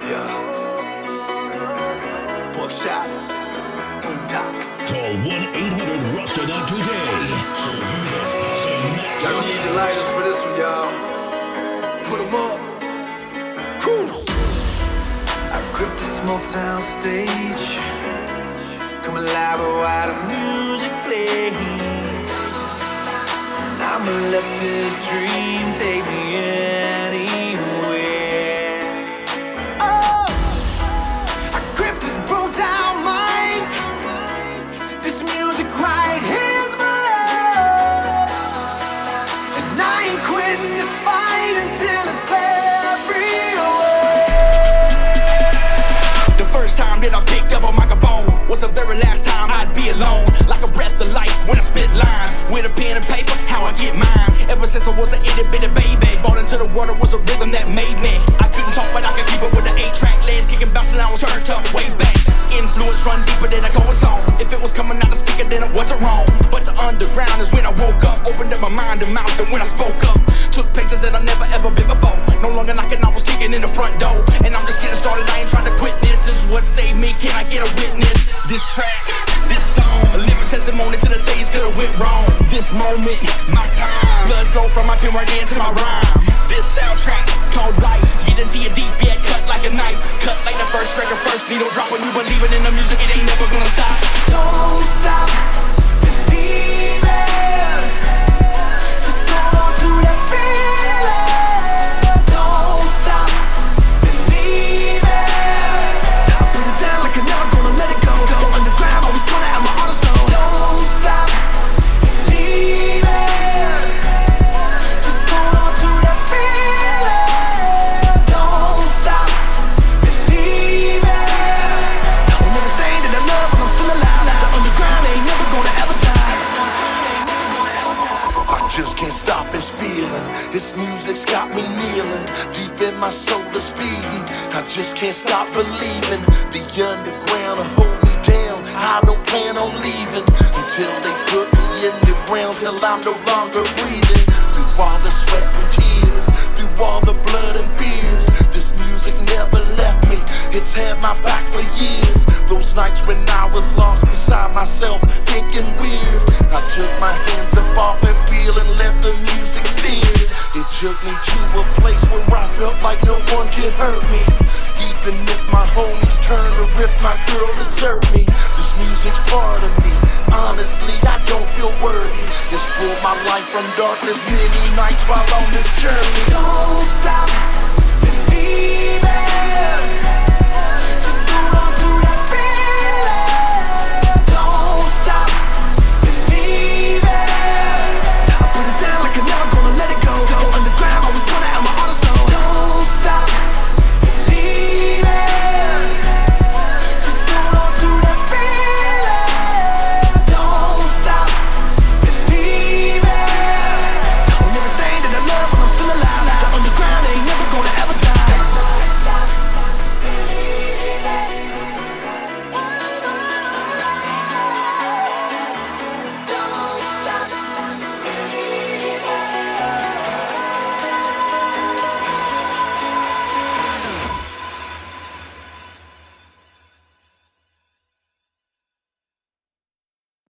Yeah. Buckshot. Boondocks. Call 1-800-RUST-IT today. Y'all gonna need your lighters for this one, y'all. Put them up. Cruise. I grip the small town stage. Come alive while the music plays. And I'ma let this dream take me anywhere. Oh, I grip this broke down mic. This music right here's my love. And I ain't quitting this fight until it's everywhere. The first time that I picked up a microphone was the very last time I'd be alone. Like a breath of life when I spit lines. With a pen and paper, how I get mine. Ever since I was an itty bitty baby, bought into the world, it was a rhythm that made me. I couldn't talk, but I could keep it with the 8-track legs kicking, bouncing. I was turned up way back. Influence run deeper than a going song. If it was coming out the speaker, then it wasn't wrong. But the underground is when I woke up, opened up my mind and mouth, and when I spoke up, took places that I never ever been before. No longer knocking, I was kicking in the front door. And I'm just getting started, I ain't trying to quit. This is what saved me. Can I get a witness? This track, this song, a living testimony to the things that went wrong. This moment, my time, blood flow from my pen right into my rhyme. This soundtrack called life, get into your deep, yeah, cut like a knife. Cut like the first record, first needle drop. When you believing in the music, it ain't never gonna stop. Don't stop believing. Just hold on to that feeling. Don't stop believing. I put it down like I'm never gonna let it go. Go underground, always gonna have my heart and soul. Don't stop believing. Just hold on to that feeling. Don't stop believing. Knowing everything that I love when I'm still alive. Like the underground ain't never gonna ever die. I just can't stop this feeling. This music's got me kneeling. Deep in my soul is feeding. I just can't stop believing. The underground will hold me down. I don't plan on leaving until they put me in the ground, till I'm no longer breathing. Through all the sweat and tears, through all the blood and fears, this music never left me. It's had my back for years. Those nights when I was lost beside myself, thinking weird, I took my hands up off that wheel and let the music steer. It took me to a place where I felt like no one could hurt me. Even if my homies turn or if my girl desert me, this music's part of me. Honestly, I don't feel worthy. It's pulled my life from darkness many nights while on this journey. Don't stop